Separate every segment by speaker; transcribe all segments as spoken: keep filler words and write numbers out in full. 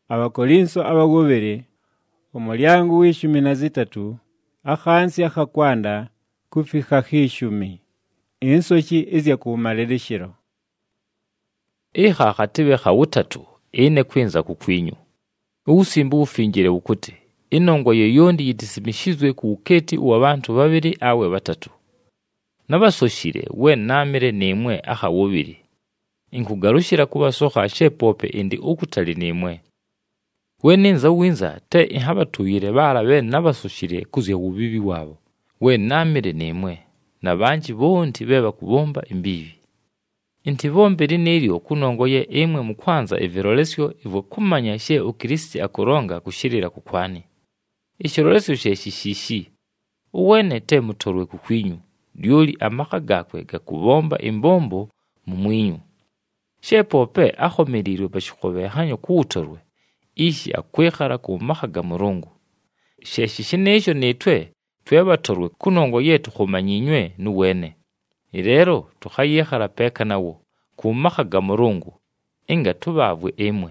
Speaker 1: Abakorinso abagobere omulyango w'ishumi na zitatu akhansi akhakwanda kufika khishumi. Insoki izya kumalilishiro.
Speaker 2: Iha khatibe khawutatu ine kwinza kukwinyu. Usimbu ufingire ukuti inongo yoyondi yitisimishizwe ku uketi uwabantu babiri awe batatu. Nabasoshire we namire nimwe aha wubiri. Inkugarushira kubasoha shepope indi ukutali nimwe. We ninza winza te inhabatuyire barabe nabasoshire kuzya ubibi wabo. We namire nimwe na banji bonti beba kubomba imbibi. Inti bombe riniryo kunongoye imwe mu kwanza evirolesyo ivo kumanya she ukristi akuronga kushirira kukwani. Ishirolesyo she shishishi uwene te mutorwe kukwinyu lyoli amaka gakwe gakubomba imbombo mu mwinyu. She pope ahomirirwe bashikobe hanyo kuutorwe ishi akwekara ku maka ga Mulungu. She shishinesho netwe twebatorwe kunongo yetu kumanyinywe nuwene. Irero tukhayekhala peka nawo ku maka ga Mulungu inga tubavwe emwe.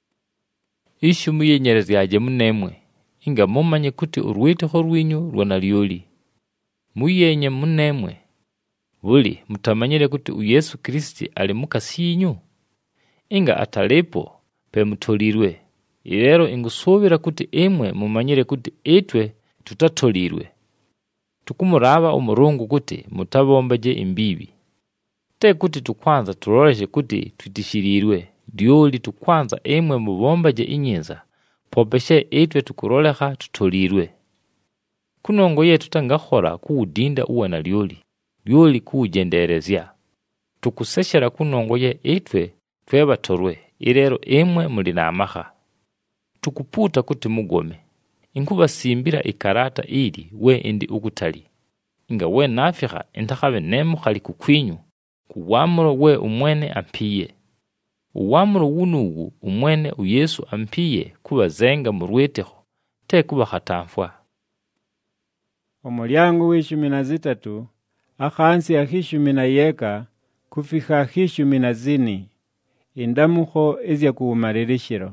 Speaker 2: Ishumu yenyerezi yaje munemwe inga mumanye kuti urwiteho rwinyu rwana lyoli. Muyenye munemwe buli mutamanyire kuti u Yesu Kristi ali mukasinyu inga atalepo pe mutolirwe. Irero ingusubira kuti emwe mumanyire kuti etwe tutatolirwe. Tukumuraba umurungu kuti mutabombaje imbibi. Te kuti tukwanza turoreshe kuti tutishirirwe. Dioli tukwanza emwe mubombaje inyinza. Popeshe etwe tukuroleha tutolirwe. Kunongo ye tutangahora kuudinda uwana lyoli. Lyoli kuujenderezya. Tukuseshera kunongo ye etwe twebatorwe. Irero emwe mulina amaha. Tukuputa kuti mugome. Inkuba simbira ikarata ili we indi ukutali. Inga we nafiha intakhabe nemu khali kukwinyu. Kuwamuro we umwene ampiye. Uwamuro wunugu umwene u Yesu ampiye kuba zenga murweteho. Te kuba khatamfwa.
Speaker 1: Omulyango w'ishumi na zitatu akhansi akhishumi na yeka kufika akhishumi na zini. Indamuho izya kuumalilishiro.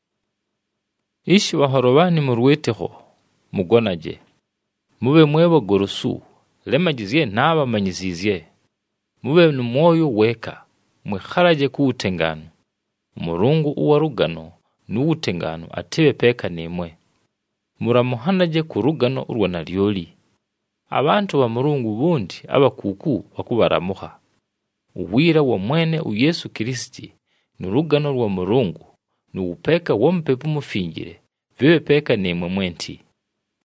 Speaker 2: Ishi wahorobani murweteho mugonaje. Mube mwebo gorosu lemajizie naba manyizizye. Mube numoyo weka mwekharaje kuutengano. Umurungu uwarugano nuutengano atibe peka nimwe. Muramuhanaje kurugano urwana lyoli. Abantu ba Mulungu bundi abakuku bakubaramuha. Uwira wa mwene u Yesu Kristi nurugano rwa Mulungu nuupeka wompepu mufingire vibe peka nimwe mwenti.